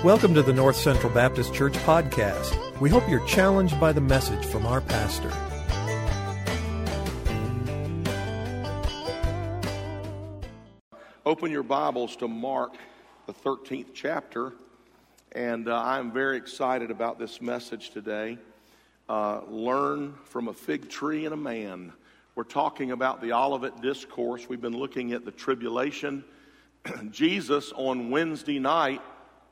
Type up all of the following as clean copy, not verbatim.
Welcome to the North Central Baptist Church podcast. We hope you're challenged by the message from our pastor. Open your Bibles to Mark, the 13th chapter, and I'm very excited about this message today. Learn from a fig tree and a man. We're talking about the Olivet Discourse. We've been looking at the tribulation. Jesus on Wednesday night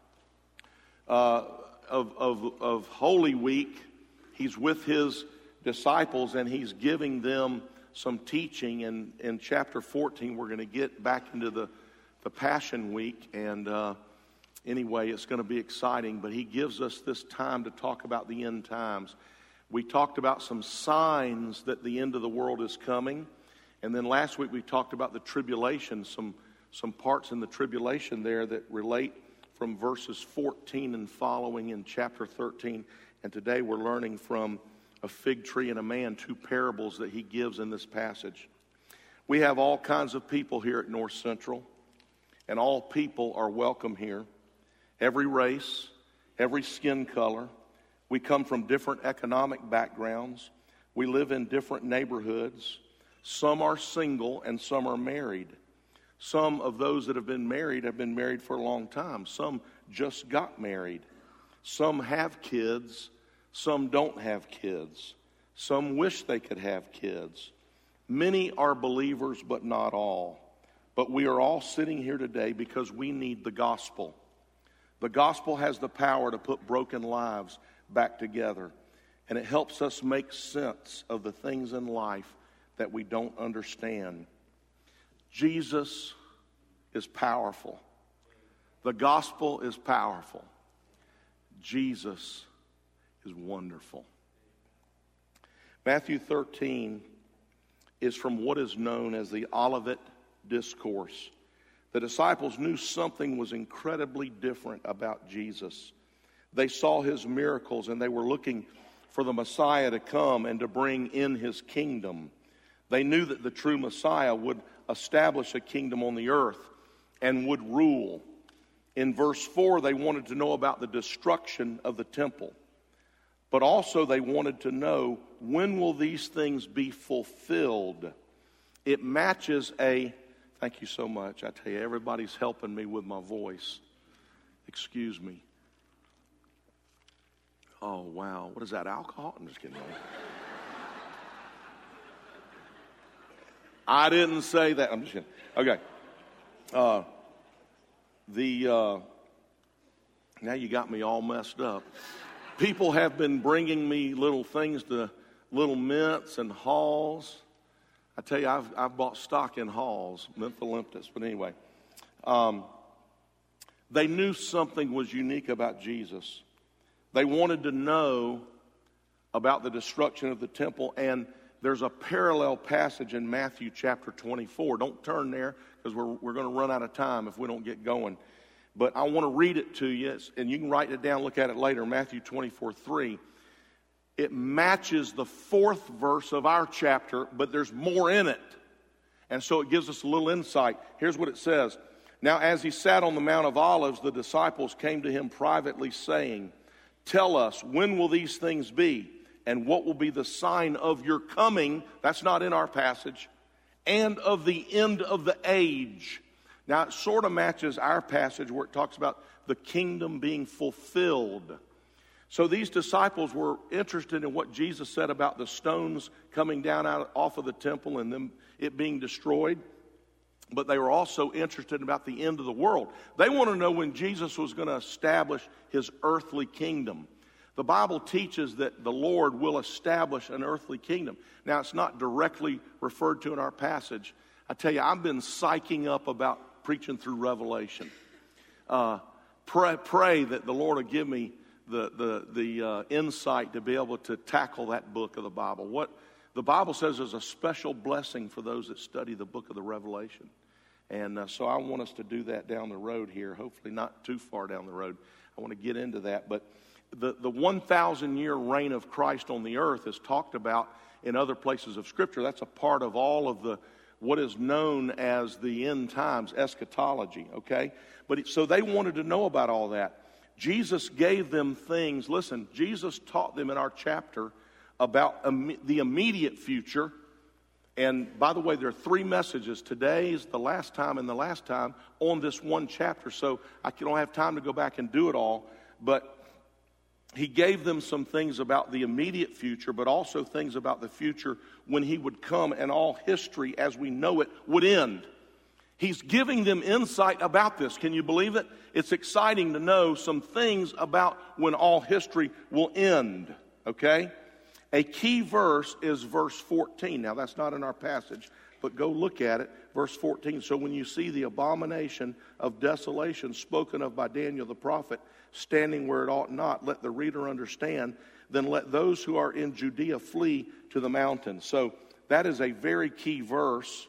of Holy Week, he's with his disciples and he's giving them some teaching. And in chapter 14, we're going to get back into the Passion Week. And anyway, it's going to be exciting. But he gives us this time to talk about the end times. We talked about some signs that the end of the world is coming. And then last week we talked about the tribulation, some parts in the tribulation there that relate from verses 14 and following in chapter 13. And today we're learning from a fig tree and a man, two parables that he gives in this passage. We have all kinds of people here at North Central, and all people are welcome here. Every race, every skin color. We come from different economic backgrounds. We live in different neighborhoods. Some are single and some are married. Some of those that have been married for a long time. Some just got married. Some have kids. Some don't have kids. Some wish they could have kids. Many are believers, but not all. But we are all sitting here today because we need the gospel. The gospel has the power to put broken lives back together. And it helps us make sense of the things in life that we don't understand. Jesus is powerful. The gospel is powerful. Jesus is wonderful. Matthew 13 is from what is known as the Olivet Discourse. The disciples knew something was incredibly different about Jesus. They saw his miracles and they were looking for the Messiah to come and to bring in his kingdom. They knew that the true Messiah would establish a kingdom on the earth and would rule. In verse 4, they wanted to know about the destruction of the temple. But also they wanted to know, when will these things be fulfilled? It matches thank you so much. I tell you, everybody's helping me with my voice. Excuse me. Oh, wow. What is that, alcohol? I'm just kidding. I didn't say that. I'm just kidding. Okay. Now you got me all messed up. People have been bringing me little things, little mints and Halls. I tell you, I've bought stock in Halls, mentholymptus. But anyway, they knew something was unique about Jesus. They wanted to know about the destruction of the temple, and there's a parallel passage in Matthew chapter 24. Don't turn there because we're going to run out of time if we don't get going. But I want to read it to you, and you can write it down, look at it later, Matthew 24:3. It matches the fourth verse of our chapter, but there's more in it. And so it gives us a little insight. Here's what it says. Now, as he sat on the Mount of Olives, the disciples came to him privately, saying, "Tell us, when will these things be? And what will be the sign of your coming?" That's not in our passage. "And of the end of the age." Now, it sort of matches our passage where it talks about the kingdom being fulfilled. So these disciples were interested in what Jesus said about the stones coming down off of the temple and them it being destroyed. But they were also interested about the end of the world. They want to know when Jesus was going to establish his earthly kingdom. The Bible teaches that the Lord will establish an earthly kingdom. Now, it's not directly referred to in our passage. I tell you, I've been psyching up about preaching through Revelation. Pray that the Lord will give me the insight to be able to tackle that book of the Bible. What the Bible says is a special blessing for those that study the book of the Revelation. And so I want us to do that down the road here, hopefully not too far down the road. I want to get into that. But the 1,000-year reign of Christ on the earth is talked about in other places of Scripture. That's a part of all of what is known as the end times, eschatology, okay? So they wanted to know about all that. Jesus gave them things. Listen, Jesus taught them in our chapter about the immediate future. And by the way, there are 3 messages. Today's the last time and the last time on this one chapter. So I don't have time to go back and do it all. But he gave them some things about the immediate future, but also things about the future when he would come and all history as we know it would end. He's giving them insight about this. Can you believe it? It's exciting to know some things about when all history will end, okay? A key verse is verse 14. Now, that's not in our passage, but go look at it. Verse 14. So when you see the abomination of desolation spoken of by Daniel the prophet standing where it ought not, let the reader understand. Then let those who are in Judea flee to the mountains. So that is a very key verse.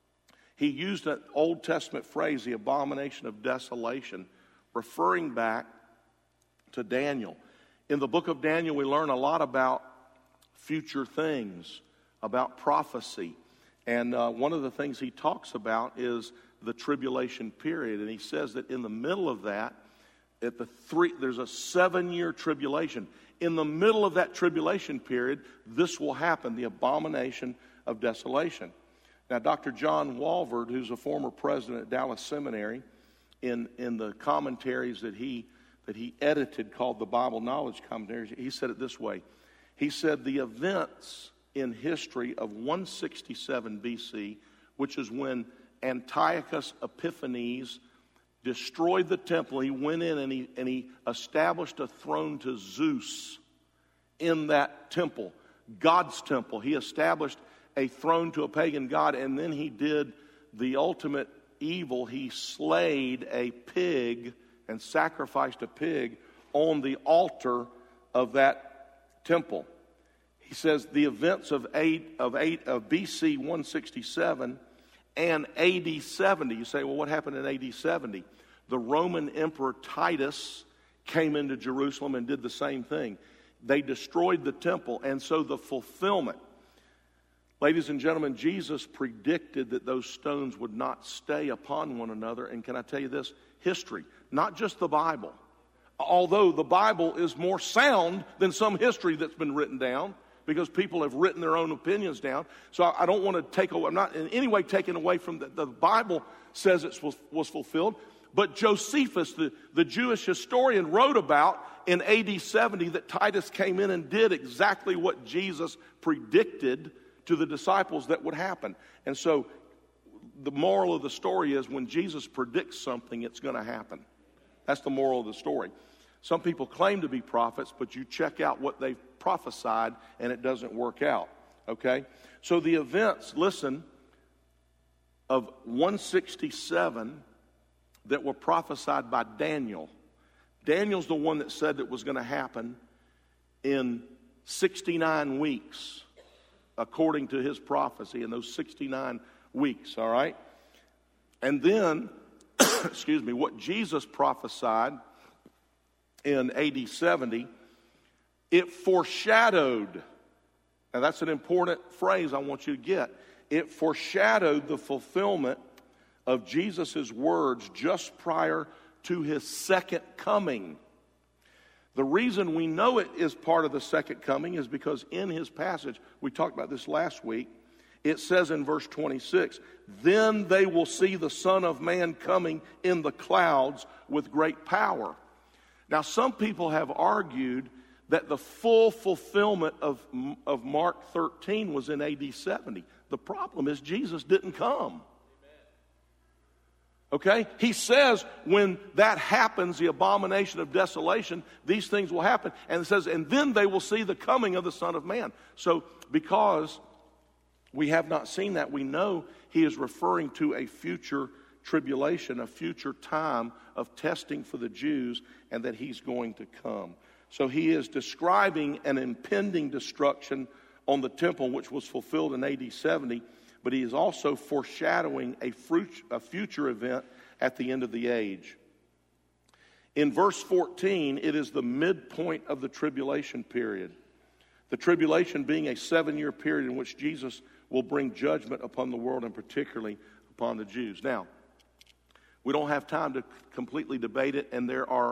He used an Old Testament phrase, the abomination of desolation, referring back to Daniel. In the book of Daniel, we learn a lot about future things, about prophecy. And one of the things he talks about is the tribulation period. And he says that in the middle of that, there's a 7-year tribulation. In the middle of that tribulation period, this will happen, the abomination of desolation. Now, Dr. John Walvoord, who's a former president at Dallas Seminary, in the commentaries that he edited called the Bible Knowledge Commentaries, he said it this way. He said the events in history of 167 BC, which is when Antiochus Epiphanes destroyed the temple. He went in and he established a throne to Zeus in that temple, God's temple. He established a throne to a pagan god, and then he did the ultimate evil. He slayed a pig and sacrificed a pig on the altar of that temple. He says the events of BC 167 and AD 70. You say, well, what happened in AD 70? The Roman Emperor Titus came into Jerusalem and did the same thing. They destroyed the temple, and so the fulfillment. Ladies and gentlemen, Jesus predicted that those stones would not stay upon one another. And can I tell you this? History, not just the Bible. Although the Bible is more sound than some history that's been written down, because people have written their own opinions down. So I don't want to take away, I'm not in any way taking away from the Bible says it was fulfilled. But Josephus, the Jewish historian, wrote about in AD 70 that Titus came in and did exactly what Jesus predicted to the disciples that would happen. And so the moral of the story is when Jesus predicts something, it's going to happen. That's the moral of the story. Some people claim to be prophets, but you check out what they've prophesied and it doesn't work out. Okay? So the events, listen, of 167 that were prophesied by Daniel. Daniel's the one that said it was going to happen in 69 weeks, according to his prophecy, in those 69 weeks, all right? And then, excuse me, what Jesus prophesied in AD 70, it foreshadowed, and that's an important phrase I want you to get, it foreshadowed the fulfillment of Jesus' words just prior to his second coming. The reason we know it is part of the second coming is because in his passage, we talked about this last week, it says in verse 26, then they will see the Son of Man coming in the clouds with great power. Now, some people have argued that the full fulfillment of Mark 13 was in AD 70. The problem is Jesus didn't come. Okay? He says when that happens, the abomination of desolation, these things will happen. And it says, and then they will see the coming of the Son of Man. So because we have not seen that, we know he is referring to a future tribulation, a future time of testing for the Jews, and that he's going to come. So he is describing an impending destruction on the temple, which was fulfilled in AD 70, but he is also foreshadowing a future event at the end of the age. In verse 14, it is the midpoint of the tribulation period. The tribulation being a 7-year period in which Jesus will bring judgment upon the world and particularly upon the Jews. Now, we don't have time to completely debate it, and there are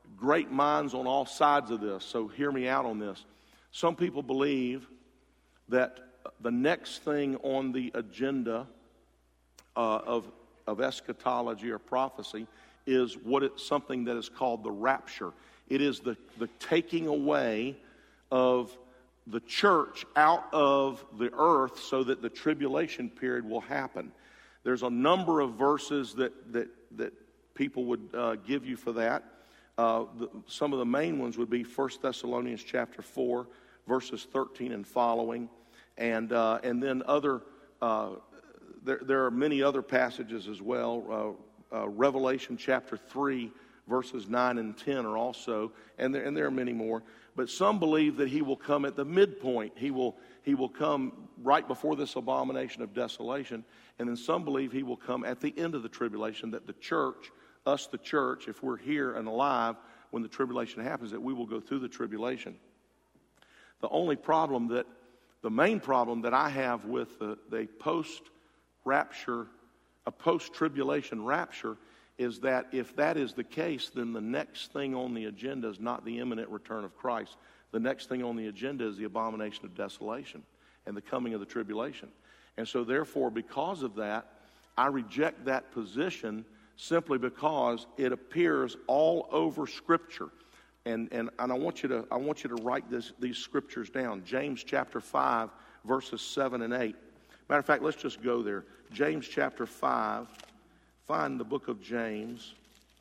great minds on all sides of this, so hear me out on this. Some people believe that the next thing on the agenda of eschatology or prophecy is something that is called the rapture. It is the taking away of the church out of the earth so that the tribulation period will happen. There's a number of verses that people would give you for that. Some of the main ones would be 1 Thessalonians chapter 4, verses 13 and following. And then other, there are many other passages as well. Revelation chapter 3, verses 9 and 10 are also, and there are many more. But some believe that he will come at the midpoint. He will come right before this abomination of desolation. And then some believe he will come at the end of the tribulation, that the church, the church, if we're here and alive when the tribulation happens, that we will go through the tribulation. The main problem that I have with the post-rapture, a post-tribulation rapture, is that if that is the case, then the next thing on the agenda is not the imminent return of Christ. The next thing on the agenda is the abomination of desolation and the coming of the tribulation. And so therefore, because of that, I reject that position simply because it appears all over Scripture. And I want you to write these scriptures down. James chapter 5, verses 7 and 8. Matter of fact, let's just go there. James chapter 5. Find the book of James.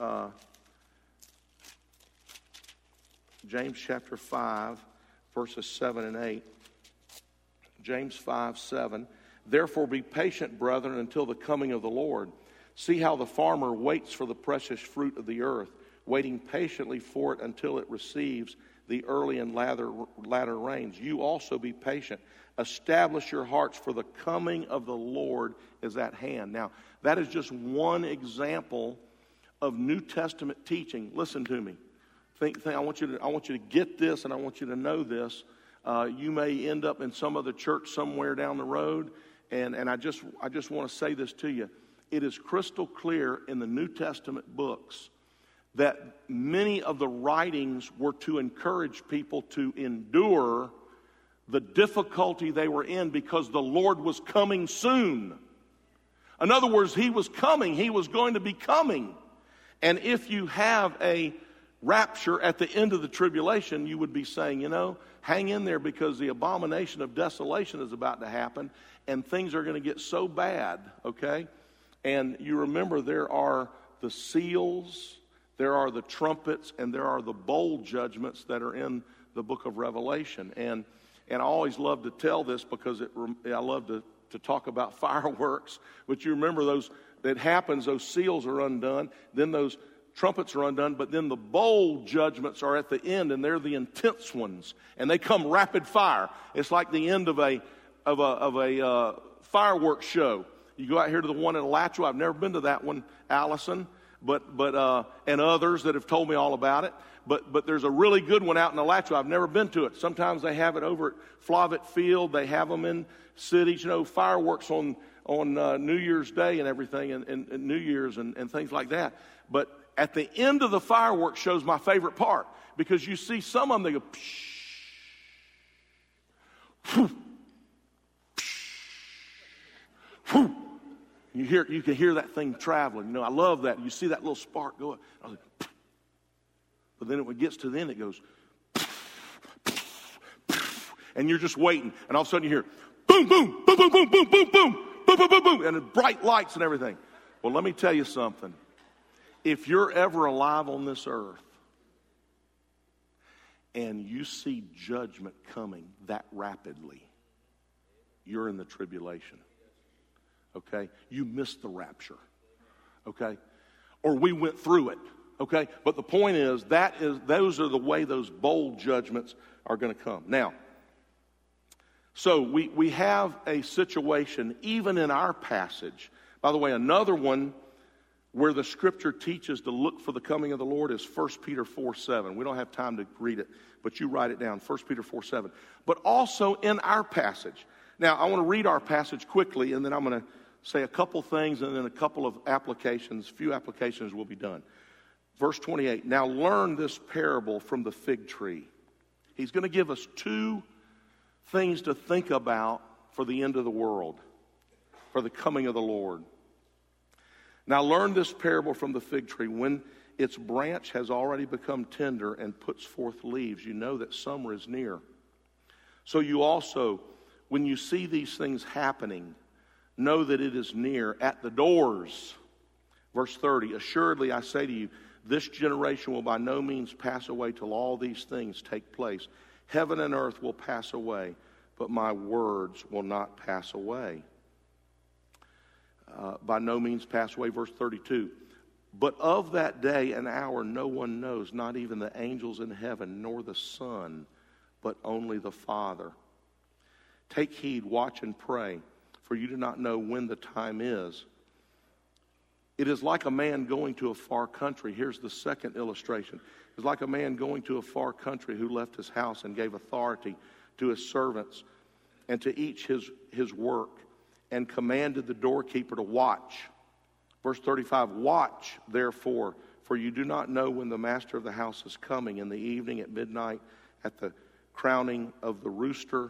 James chapter 5, verses 7 and 8. James 5, 7. Therefore be patient, brethren, until the coming of the Lord. See how the farmer waits for the precious fruit of the earth, waiting patiently for it until it receives the early and latter rains. You also be patient. Establish your hearts, for the coming of the Lord is at hand. Now, that is just one example of New Testament teaching. Listen to me. I want you to get this, and I want you to know this. You may end up in some other church somewhere down the road, and I just want to say this to you. It is crystal clear in the New Testament books that many of the writings were to encourage people to endure the difficulty they were in because the Lord was coming soon. In other words, He was coming. He was going to be coming. And if you have a rapture at the end of the tribulation, you would be saying, hang in there because the abomination of desolation is about to happen and things are going to get so bad, okay? And you remember there are the seals, there are the trumpets, and there are the bowl judgments that are in the book of Revelation. And I always love to tell this because I love to talk about fireworks. But you remember those seals are undone, then those trumpets are undone, but then the bowl judgments are at the end, and they're the intense ones, and they come rapid fire. It's like the end of a fireworks show. You go out here to the one in Alachua. I've never been to that one, Allison, but and others that have told me all about it. But there's a really good one out in Alachua. I've never been to it. Sometimes they have it over at Flavitt Field. They have them in cities, fireworks on New Year's Day and everything, and New Year's and things like that. But at the end of the fireworks show is my favorite part because you see some of them, they go, psh, whew, psh, whew. You can hear that thing traveling. I love that. You see that little spark go up. I was like, but then when it gets to the end, it goes, and you're just waiting. And all of a sudden you hear, boom, boom, boom, boom, boom, boom, boom, boom, boom, boom, boom, boom, and bright lights and everything. Well, let me tell you something. If you're ever alive on this earth and you see judgment coming that rapidly, you're in the tribulation. Okay? You missed the rapture. Okay? Or we went through it. Okay? But the point is, those are the way those bold judgments are going to come. Now, so we have a situation, even in our passage. By the way, another one where the Scripture teaches to look for the coming of the Lord is 1 Peter 4:7. We don't have time to read it, but you write it down, 1 Peter 4:7. But also in our passage. Now, I want to read our passage quickly, and then I'm going to say a couple things, and then a couple of applications, few applications will be done. Verse 28, now learn this parable from the fig tree. He's going to give us two things to think about for the end of the world, for the coming of the Lord. Now learn this parable from the fig tree. When its branch has already become tender and puts forth leaves, you know that summer is near. So you also, when you see these things happening, know that it is near, at the doors. Verse 30, assuredly I say to you, this generation will by no means pass away till all these things take place. Heaven and earth will pass away, but my words will not pass away. By no means pass away. Verse 32, but of that day and hour no one knows, not even the angels in heaven, nor the Son, but only the Father. Take heed, watch and pray, for you do not know when the time is. It is like a man going to a far country. Here's the second illustration. It's like a man going to a far country who left his house and gave authority to his servants and to each his work, and commanded the doorkeeper to watch. Verse 35, watch therefore, for you do not know when the master of the house is coming, in the evening, at midnight, at the crowing of the rooster,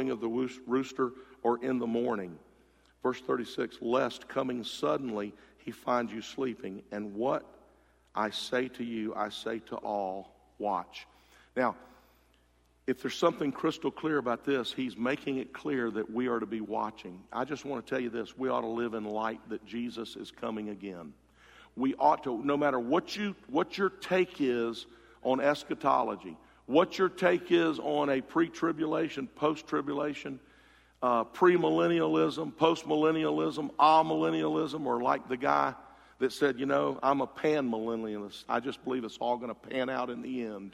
or in the morning. Verse 36, lest coming suddenly he finds you sleeping. And what I say to you, I say to all, watch. Now, if there's something crystal clear about this, he's making it clear that we are to be watching. I just want to tell you this. We ought to live in light that Jesus is coming again. We ought to, no matter what your take is on eschatology, what your take is on a pre-tribulation, post-tribulation, premillennialism, postmillennialism, amillennialism, or like the guy that said, you know, I'm a pan-millennialist. I just believe it's all going to pan out in the end.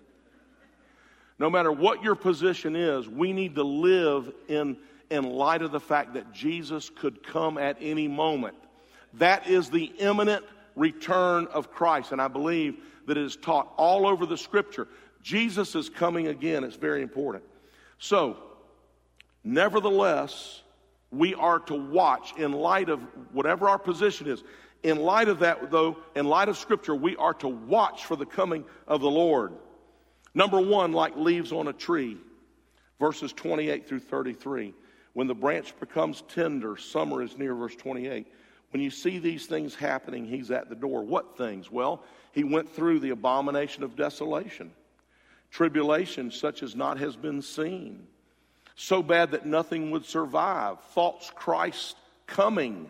No matter what your position is, we need to live in light of the fact that Jesus could come at any moment. That is the imminent return of Christ, and I believe that it is taught all over the Scripture. Jesus is coming again. It's very important. So, nevertheless, we are to watch in light of whatever our position is. In light of that, though, in light of Scripture, we are to watch for the coming of the Lord. Number one, like leaves on a tree, verses 28 through 33. When the branch becomes tender, summer is near, verse 28. When you see these things happening, he's at the door. What things? Well, he went through the abomination of desolation, tribulation such as not has been seen, so bad that nothing would survive, false Christ coming.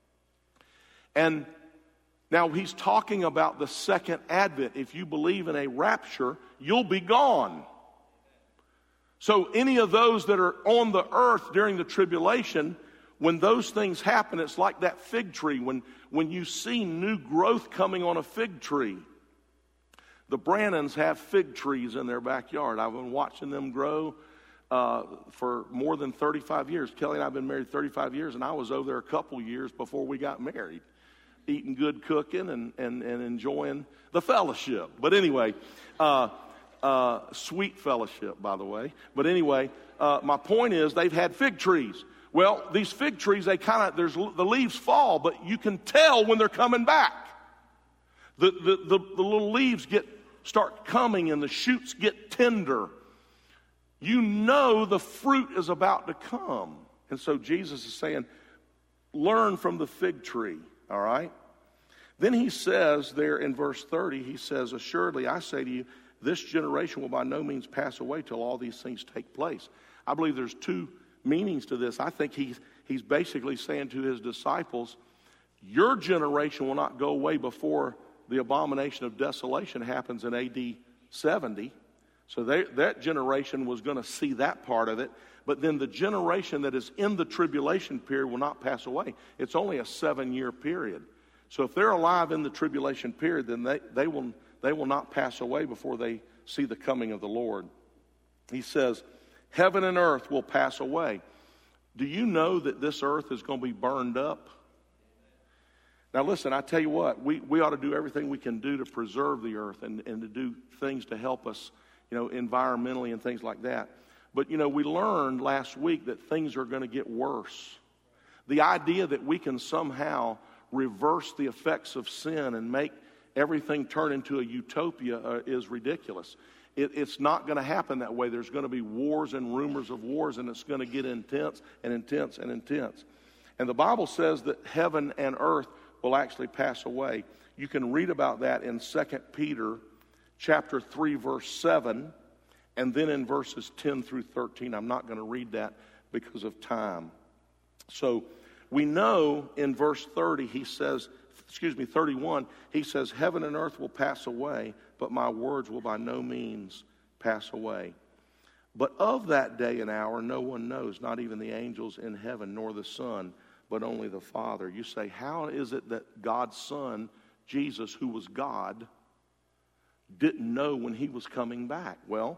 And now he's talking about the second advent. If you believe in a rapture, you'll be gone. So any of those that are on the earth during the tribulation, when those things happen, it's like that fig tree. When you see new growth coming on a fig tree. The Brannons have fig trees in their backyard. I've been watching them grow for more than 35 years. Kelly and I have been married 35 years, and I was over there a couple years before we got married, eating good cooking and enjoying the fellowship. But anyway, sweet fellowship, by the way. But anyway, my point is they've had fig trees. Well, these fig trees, the leaves fall, but you can tell when they're coming back. The little leaves start coming and the shoots get tender. You know the fruit is about to come. And so Jesus is saying, learn from the fig tree, all right? Then he says there in verse 30, he says, assuredly I say to you, this generation will by no means pass away till all these things take place. I believe there's two meanings to this. I think he's basically saying to his disciples, your generation will not go away before the abomination of desolation happens in AD 70. So that generation was going to see that part of it. But then the generation that is in the tribulation period will not pass away. It's only a 7-year period. So if they're alive in the tribulation period, then they will not pass away before they see the coming of the Lord. He says, heaven and earth will pass away. Do you know that this earth is going to be burned up? Now listen, I tell you what, we ought to do everything we can do to preserve the earth and to do things to help us, environmentally and things like that. But, we learned last week that things are going to get worse. The idea that we can somehow reverse the effects of sin and make everything turn into a utopia is ridiculous. It's not going to happen that way. There's going to be wars and rumors of wars, and it's going to get intense and intense and intense. And the Bible says that heaven and earth will actually pass away. You can read about that in 2 Peter chapter 3, verse 7, and then in verses 10 through 13. I'm not going to read that because of time. So we know in verse 31, he says, heaven and earth will pass away, but my words will by no means pass away. But of that day and hour no one knows, not even the angels in heaven, nor the Son, but only the Father. You say, how is it that God's Son, Jesus, who was God, didn't know when he was coming back? Well,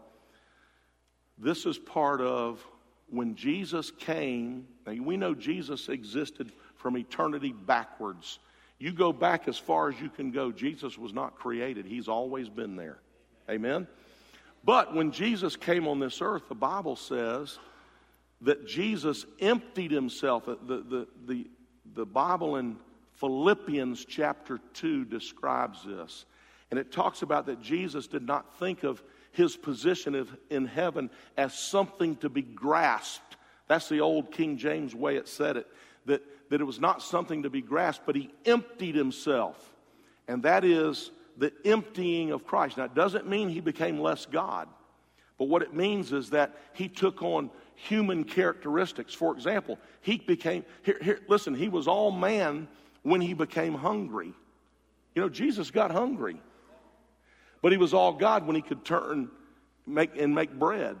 this is part of when Jesus came. Now, we know Jesus existed from eternity backwards. You go back as far as you can go. Jesus was not created. He's always been there. Amen? But when Jesus came on this earth, the Bible says that Jesus emptied himself. The Bible in Philippians chapter 2 describes this. And it talks about that Jesus did not think of his position in heaven as something to be grasped. That's the old King James way it said it. That it was not something to be grasped, but he emptied himself. And that is the emptying of Christ. Now, it doesn't mean he became less God. But what it means is that he took on human characteristics. For example, he became, listen, he was all man when he became hungry. You know, Jesus got hungry. But he was all God when he could make bread.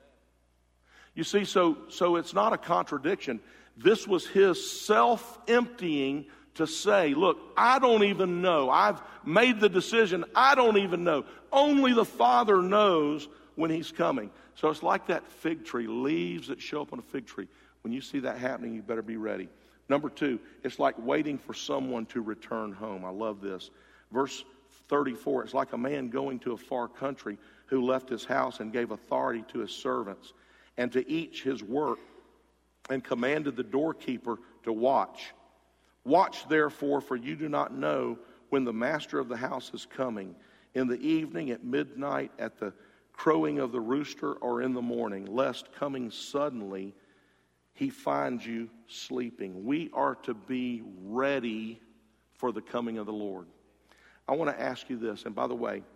You see, so it's not a contradiction. This was his self-emptying to say, look, I don't even know. I've made the decision. I don't even know. Only the Father knows when he's coming. So it's like that fig tree, leaves that show up on a fig tree. When you see that happening, you better be ready. Number 2, it's like waiting for someone to return home. I love this. Verse 34, it's like a man going to a far country who left his house and gave authority to his servants and to each his work, and commanded the doorkeeper to watch. Watch therefore, for you do not know when the master of the house is coming, in the evening, at midnight, at the crowing of the rooster, or in the morning, lest coming suddenly he finds you sleeping. We are to be ready for the coming of the Lord. I want to ask you this, and by the way,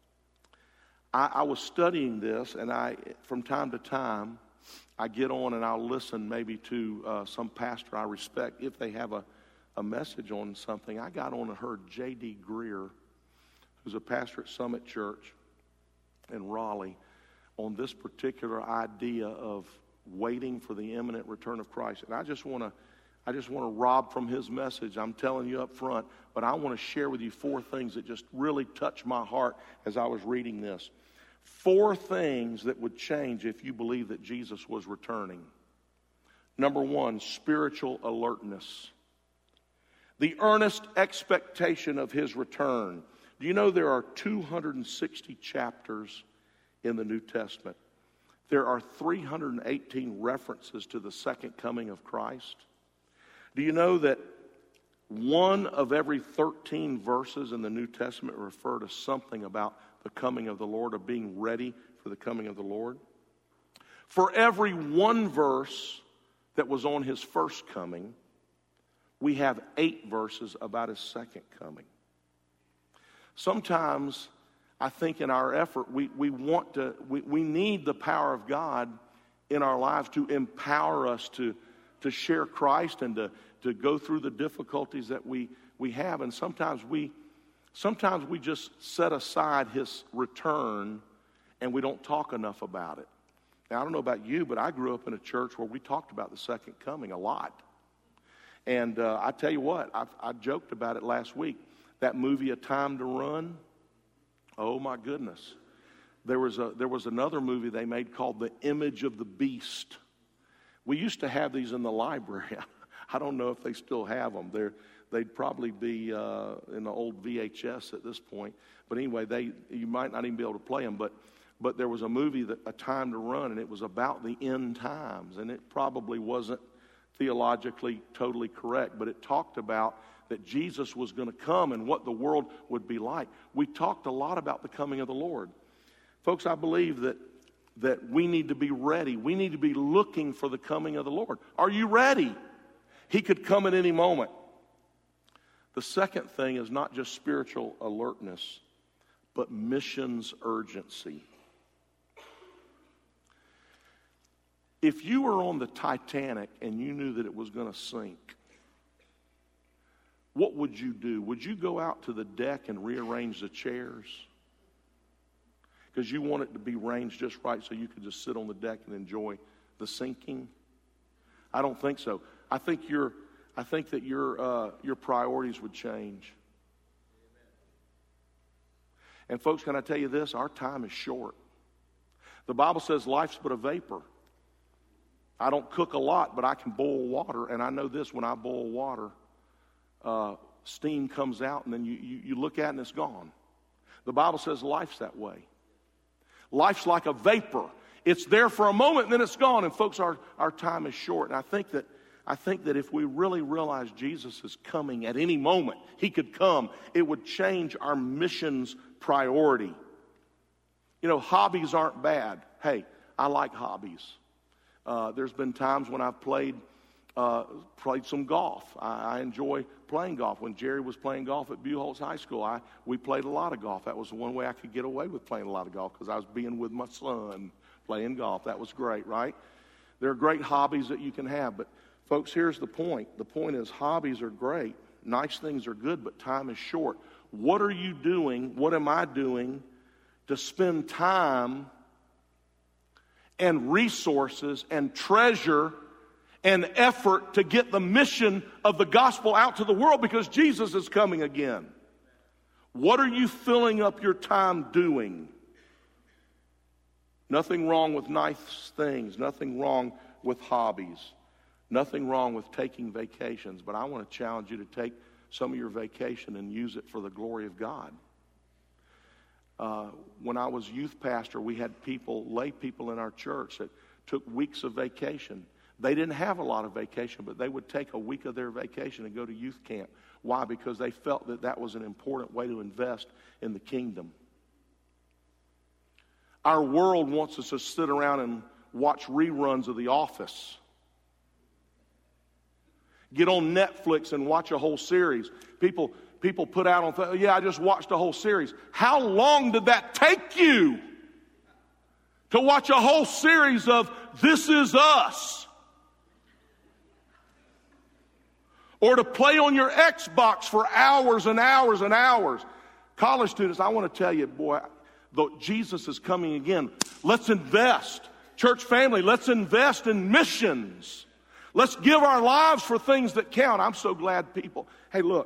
I was studying this, and from time to time, I get on and I'll listen maybe to some pastor I respect if they have a message on something. I got on and heard J.D. Greer, who's a pastor at Summit Church in Raleigh, on this particular idea of waiting for the imminent return of Christ. And I just want to rob from his message. I'm telling you up front, but I want to share with you 4 things that just really touched my heart as I was reading this. 4 things that would change if you believe that Jesus was returning. Number 1, spiritual alertness. The earnest expectation of his return. Do you know there are 260 chapters in the New Testament? There are 318 references to the second coming of Christ. Do you know that 1 of every 13 verses in the New Testament refer to something about the coming of the Lord, or being ready for the coming of the Lord? For every 1 verse that was on his first coming, we have 8 verses about his second coming. Sometimes I think in our effort we need the power of God in our lives to empower us to share Christ and to go through the difficulties that we have. And sometimes we just set aside his return and we don't talk enough about it. Now, I don't know about you, but I grew up in a church where we talked about the second coming a lot. And I tell you what, I joked about it last week. That movie, A Time to Run, oh my goodness. There was another movie they made called The Image of the Beast. We used to have these in the library. I don't know if they still have them. They'd probably be in the old VHS at this point. But anyway, you might not even be able to play them. But there was a movie, A Time to Run, and it was about the end times. And it probably wasn't theologically totally correct, but it talked about that Jesus was going to come and what the world would be like. We talked a lot about the coming of the Lord. Folks, I believe that we need to be ready. We need to be looking for the coming of the Lord. Are you ready? He could come at any moment. The second thing is not just spiritual alertness, but missions urgency. If you were on the Titanic and you knew that it was going to sink, what would you do? Would you go out to the deck and rearrange the chairs? Because you want it to be arranged just right so you could just sit on the deck and enjoy the sinking? I don't think so. I think that your priorities would change. And folks, can I tell you this? Our time is short. The Bible says life's but a vapor. I don't cook a lot, but I can boil water. And I know this, when I boil water, steam comes out and then you look at it and it's gone. The Bible says life's that way. Life's like a vapor. It's there for a moment and then it's gone. And folks, our time is short. And I think that if we really realize Jesus is coming at any moment, he could come, it would change our missions priority. You know, hobbies aren't bad. Hey, I like hobbies. There's been times when I've played some golf. I enjoy playing golf. When Jerry was playing golf at Buchholz High School, we played a lot of golf. That was the one way I could get away with playing a lot of golf, because I was being with my son playing golf. That was great, right? There are great hobbies that you can have. But folks, here's the point. The point is, hobbies are great. Nice things are good, but time is short. What are you doing? What am I doing to spend time and resources and treasure and effort to get the mission of the gospel out to the world, because Jesus is coming again? What are you filling up your time doing? Nothing wrong with nice things. Nothing wrong with hobbies. Nothing wrong with taking vacations. But I want to challenge you to take some of your vacation and use it for the glory of God. When I was youth pastor, we had lay people in our church that took weeks of vacation. They didn't have a lot of vacation, but they would take a week of their vacation and go to youth camp. Why? Because they felt that was an important way to invest in the kingdom. Our world wants us to sit around and watch reruns of The Office. Get on Netflix and watch a whole series. People put out on, I just watched a whole series. How long did that take you to watch a whole series of This Is Us? Or to play on your Xbox for hours and hours and hours. College students, I want to tell you, boy, though Jesus is coming again, let's invest. Church family, let's invest in missions. Let's give our lives for things that count. I'm so glad people, hey, look,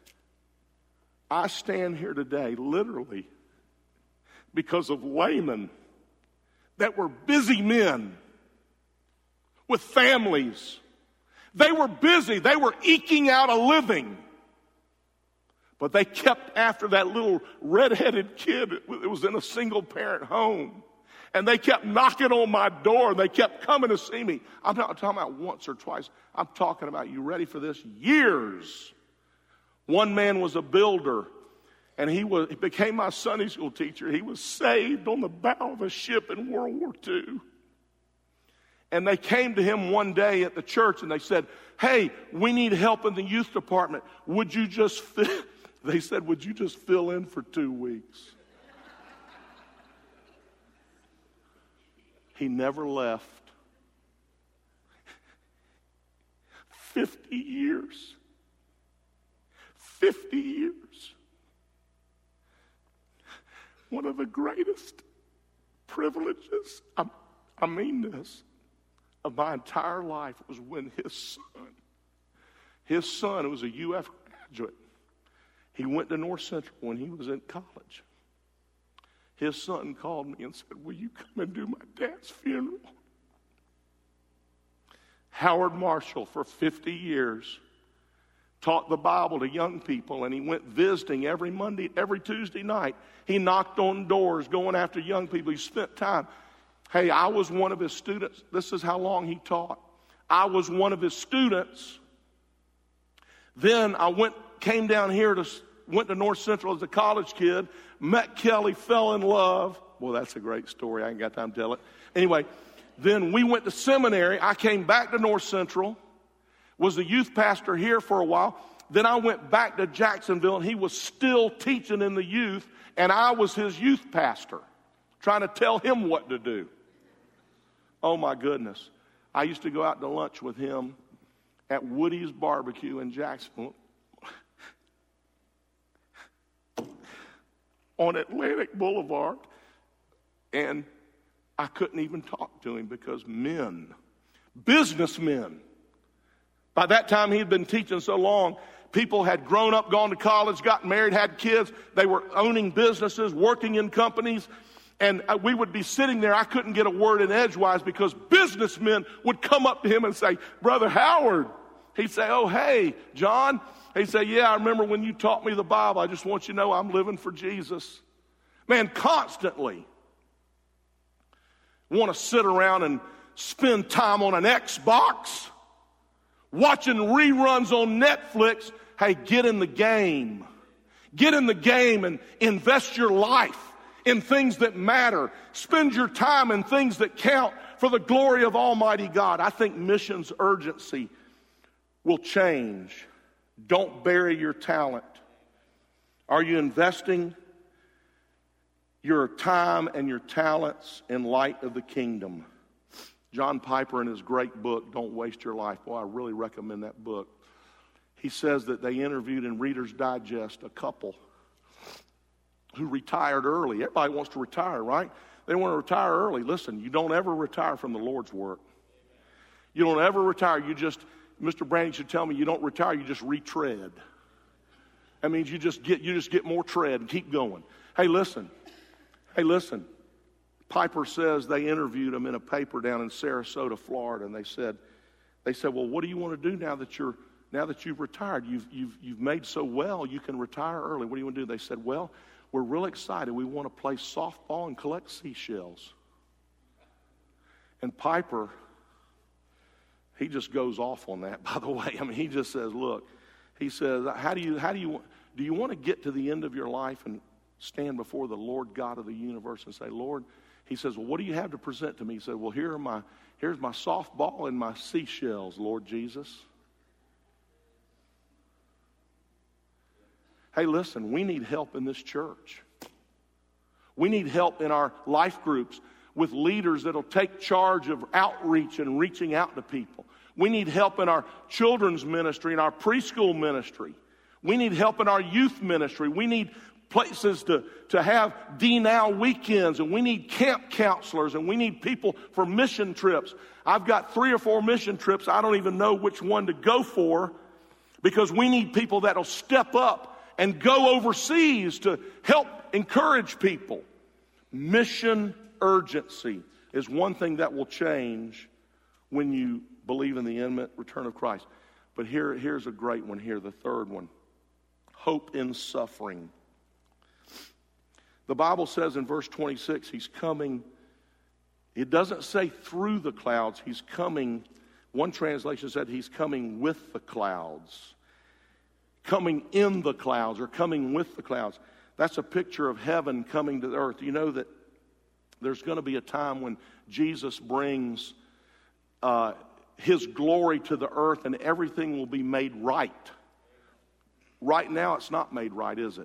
I stand here today literally because of laymen that were busy men with families. They were busy. They were eking out a living. But they kept after that little redheaded kid that was in a single-parent home. And they kept knocking on my door. They kept coming to see me. I'm not talking about once or twice. I'm talking about, you ready for this? Years. One man was a builder, and he became my Sunday school teacher. He was saved on the bow of a ship in World War II. And they came to him one day at the church, and they said, hey, we need help in the youth department. Would you just They said, would you just fill in for 2 weeks? He never left. 50 years. 50 years. One of the greatest privileges, I mean this, of my entire life was when his son, who was a UF graduate, he went to North Central when he was in college. His son called me and said, will you come and do my dad's funeral? Howard Marshall, for 50 years, taught the Bible to young people, and he went visiting every Tuesday night. He knocked on doors, going after young people. He spent time. Hey, I was one of his students. This is how long he taught. I was one of his students. Then I went came down here went to North Central as a college kid, met Kelly, fell in love. Well, that's a great story. I ain't got time to tell it. Anyway, then we went to seminary. I came back to North Central, was the youth pastor here for a while. Then I went back to Jacksonville, and he was still teaching in the youth, and I was his youth pastor, trying to tell him what to do. Oh, my goodness. I used to go out to lunch with him at Woody's Barbecue in Jacksonville on Atlantic Boulevard, and I couldn't even talk to him because businessmen, by that time he had been teaching so long, people had grown up, gone to college, got married, had kids. They were owning businesses, working in companies. And we would be sitting there. I couldn't get a word in edgewise because businessmen would come up to him and say, Brother Howard. He'd say, oh, hey, John. He'd say, yeah, I remember when you taught me the Bible. I just want you to know I'm living for Jesus. Man, constantly want to sit around and spend time on an Xbox, watching reruns on Netflix. Hey, get in the game. Get in the game and invest your life in things that matter. Spend your time in things that count for the glory of Almighty God. I think missions urgency will change. Don't bury your talent. Are you investing your time and your talents in light of the kingdom? John Piper, in his great book, Don't Waste Your Life, boy, I really recommend that book. He says that they interviewed in Reader's Digest a couple who retired early. Everybody wants to retire, right? They want to retire early. Listen, you don't ever retire from the Lord's work. You don't ever retire. You just, Mr. Brandon should tell me, you don't retire, you just retread. That means you just get more tread and keep going. Hey, listen. Piper says they interviewed him in a paper down in Sarasota, Florida, and they said, well, what do you want to do now that you've retired? You've made so well, you can retire early. What do you want to do? They said, well, we're real excited. We want to play softball and collect seashells. And Piper, he just goes off on that, by the way. I mean, he just says, look, he says, do you want to get to the end of your life and stand before the Lord God of the universe and say, Lord, he says, well, what do you have to present to me? He said, well, here's my softball and my seashells, Lord Jesus. Hey, listen, we need help in this church. We need help in our life groups with leaders that'll take charge of outreach and reaching out to people. We need help in our children's ministry and our preschool ministry. We need help in our youth ministry. We need places to have D-Now weekends, and we need camp counselors, and we need people for mission trips. I've got 3 or 4 mission trips. I don't even know which one to go for because we need people that'll step up and go overseas to help encourage people. Mission urgency is one thing that will change when you believe in the imminent return of Christ. But here's a great one here, the third one. Hope in suffering. The Bible says in verse 26, he's coming. It doesn't say through the clouds. He's coming. One translation said he's coming with the clouds. Coming in the clouds or coming with the clouds. That's a picture of heaven coming to the earth. You know that there's going to be a time when Jesus brings his glory to the earth and everything will be made right. Right now it's not made right, is it?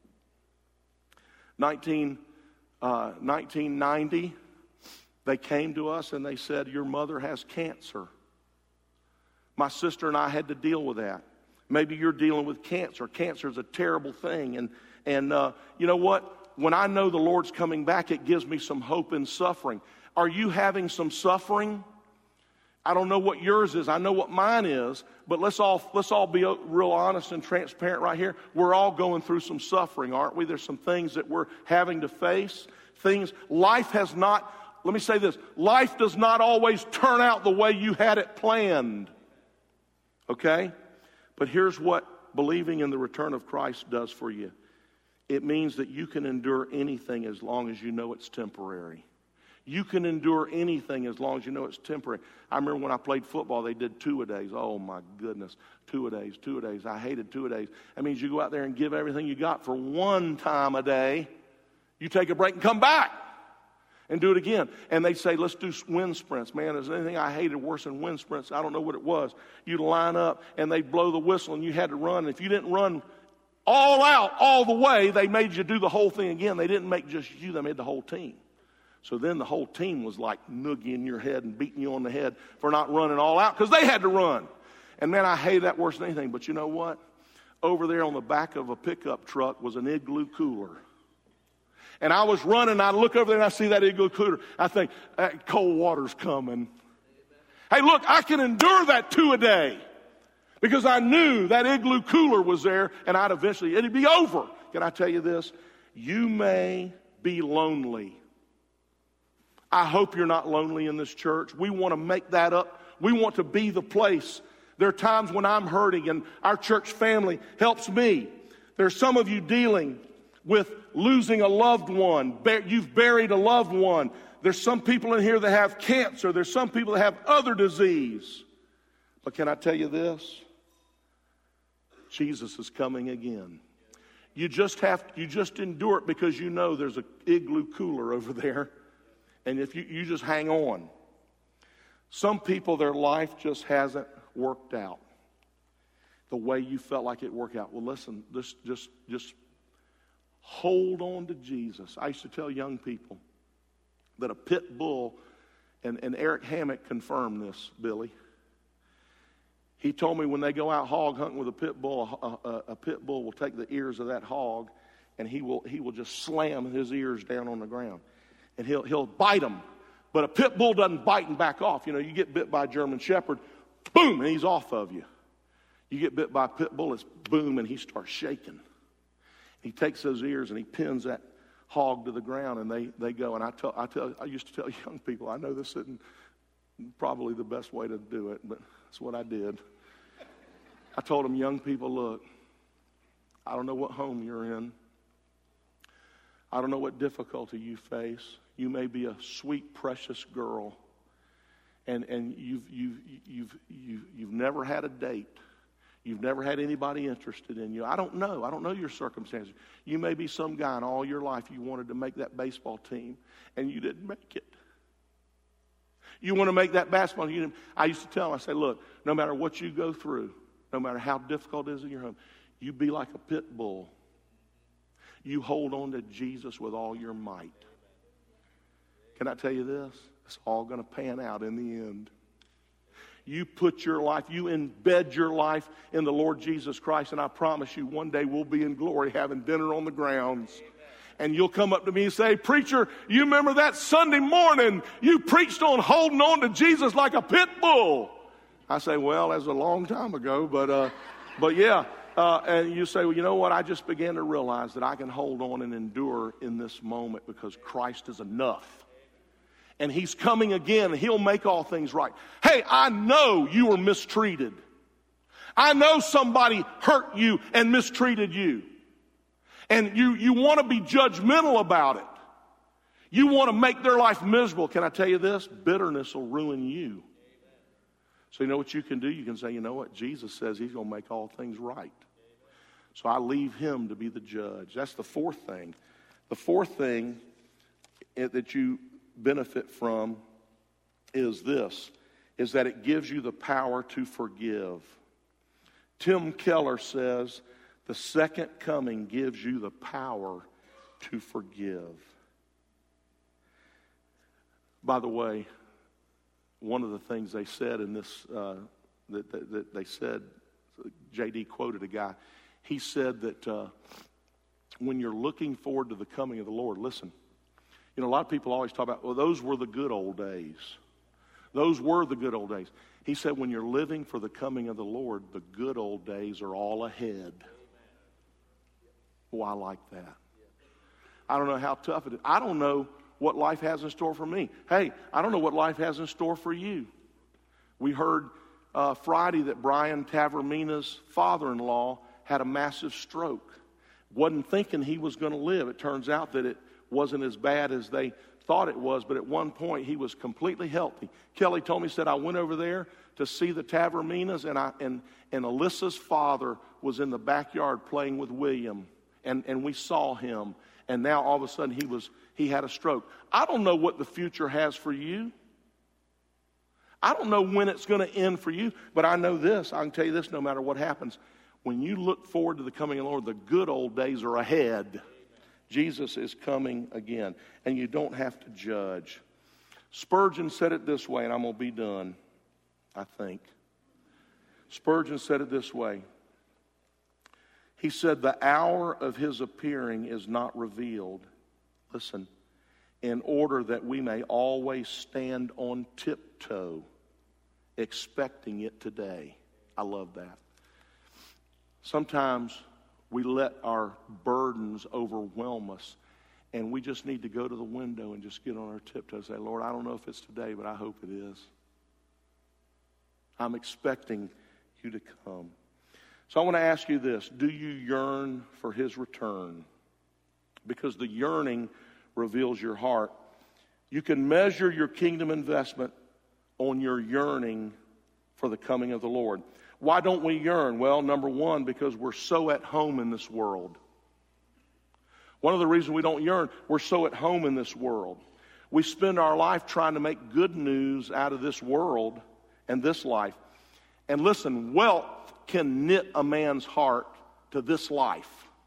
1990, they came to us and they said, your mother has cancer. My sister and I had to deal with that. Maybe you're dealing with cancer. Cancer is a terrible thing. And you know what? When I know the Lord's coming back, it gives me some hope in suffering. Are you having some suffering? I don't know what yours is. I know what mine is. But let's all be real honest and transparent right here. We're all going through some suffering, aren't we? There's some things that we're having to face. Life has not, let me say this, life does not always turn out the way you had it planned. Okay? But here's what believing in the return of Christ does for you. It means that you can endure anything as long as you know it's temporary. You can endure anything as long as you know it's temporary. I remember when I played football, they did two-a-days. Oh, my goodness. Two-a-days, two-a-days. I hated two-a-days. That means you go out there and give everything you got for one time a day. You take a break and come back and do it again. And they say, let's do wind sprints. Man, there's anything I hated worse than wind sprints. I don't know what it was. You'd line up, and they'd blow the whistle, and you had to run. And if you didn't run all out, all the way, they made you do the whole thing again. They didn't make just you. They made the whole team. So then the whole team was like noogieing your head and beating you on the head for not running all out because they had to run. And man, I hated that worse than anything. But you know what? Over there on the back of a pickup truck was an Igloo cooler. And I was running, I look over there and I see that Igloo cooler. I think, that cold water's coming. Hey, look, I can endure that two-a-day because I knew that Igloo cooler was there and it'd be over. Can I tell you this? You may be lonely. I hope you're not lonely in this church. We want to make that up. We want to be the place. There are times when I'm hurting and our church family helps me. There's some of you dealing with losing a loved one. You've buried a loved one. There's some people in here that have cancer. There's some people that have other disease. But can I tell you this? Jesus is coming again. You just endure it because you know there's an Igloo cooler over there. And if you just hang on. Some people, their life just hasn't worked out the way you felt like it worked out. Well, listen, just hold on to Jesus. I used to tell young people that a pit bull, and Eric Hammock confirmed this, Billy. He told me when they go out hog hunting with a pit bull will take the ears of that hog, and he will just slam his ears down on the ground. And he'll bite them. But a pit bull doesn't bite and back off. You know, you get bit by a German Shepherd, boom, and he's off of you. You get bit by a pit bull, it's boom, and he starts shaking. He takes those ears and he pins that hog to the ground, and they go. And I used to tell young people, I know this isn't probably the best way to do it, but that's what I did. I told them, young people, look, I don't know what home you're in. I don't know what difficulty you face. You may be a sweet, precious girl, and you've never had a date. You've never had anybody interested in you. I don't know your circumstances. You may be some guy in all your life you wanted to make that baseball team, and you didn't make it. You want to make that basketball team. I used to tell them, I say, look, no matter what you go through, no matter how difficult it is in your home, you be like a pit bull. You hold on to Jesus with all your might. Can I tell you this? It's all going to pan out in the end. You put your life, you embed your life in the Lord Jesus Christ, and I promise you one day we'll be in glory having dinner on the grounds. And you'll come up to me and say, preacher, you remember that Sunday morning you preached on holding on to Jesus like a pit bull? I say, well, that's a long time ago, but yeah. And you say, well, you know what? I just began to realize that I can hold on and endure in this moment because Christ is enough. And he's coming again, and he'll make all things right. Hey, I know you were mistreated. I know somebody hurt you and mistreated you. And you want to be judgmental about it. You want to make their life miserable. Can I tell you this? Bitterness will ruin you. So you know what you can do? You can say, you know what? Jesus says he's going to make all things right. So I leave him to be the judge. That's the fourth thing. The fourth thing that you benefit from is this, is that it gives you the power to forgive. Tim Keller says, the second coming gives you the power to forgive. By the way, one of the things they said in this, that they said, J.D. quoted a guy, he said that when you're looking forward to the coming of the Lord, listen, you know, a lot of people always talk about, well, those were the good old days. Those were the good old days. He said when you're living for the coming of the Lord, the good old days are all ahead. Oh, I like that. I don't know how tough it is. I don't know what life has in store for me. Hey, I don't know what life has in store for you. We heard Friday that Brian Tavermina's father-in-law had a massive stroke. Wasn't thinking he was going to live. It turns out that it wasn't as bad as they thought it was, but at one point he was completely healthy. Kelly told me, said, I went over there to see the Taverminas, and Alyssa's father was in the backyard playing with William, and we saw him, and now all of a sudden he had a stroke. I don't know what the future has for you. I don't know when it's going to end for you, but I know this. I can tell you this, no matter what happens. When you look forward to the coming of the Lord, the good old days are ahead. Jesus is coming again, and you don't have to judge. Spurgeon said it this way, and I'm going to be done, I think. Spurgeon said it this way. He said, the hour of his appearing is not revealed. Listen. In order that we may always stand on tiptoe, expecting it today. I love that. Sometimes we let our burdens overwhelm us, and we just need to go to the window and just get on our tiptoes and say, Lord, I don't know if it's today, but I hope it is. I'm expecting you to come. So I want to ask you this. Do you yearn for his return? Because the yearning reveals your heart. You can measure your kingdom investment on your yearning for the coming of the Lord. Why don't we yearn? Well, number one, because we're so at home in this world. One of the reasons we don't yearn, we're so at home in this world. We spend our life trying to make good news out of this world and this life. And listen, wealth can knit a man's heart to this life.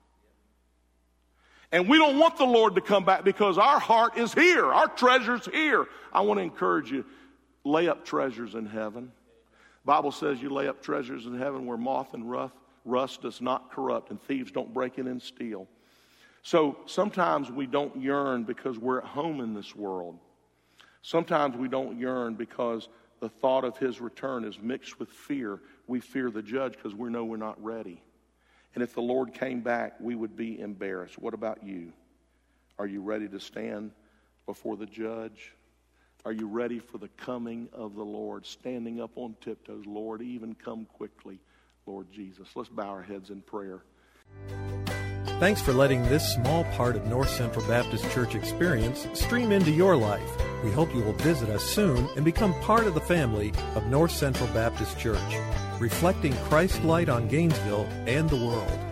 And we don't want the Lord to come back because our heart is here. Our treasure's here. I want to encourage you, lay up treasures in heaven. The Bible says you lay up treasures in heaven where moth and rust does not corrupt and thieves don't break in and steal. So sometimes we don't yearn because we're at home in this world. Sometimes we don't yearn because the thought of his return is mixed with fear. We fear the judge because we know we're not ready. And if the Lord came back, we would be embarrassed. What about you? Are you ready to stand before the judge? Are you ready for the coming of the Lord? Standing up on tiptoes, Lord, even come quickly, Lord Jesus. Let's bow our heads in prayer. Thanks for letting this small part of North Central Baptist Church experience stream into your life. We hope you will visit us soon and become part of the family of North Central Baptist Church, reflecting Christ's light on Gainesville and the world.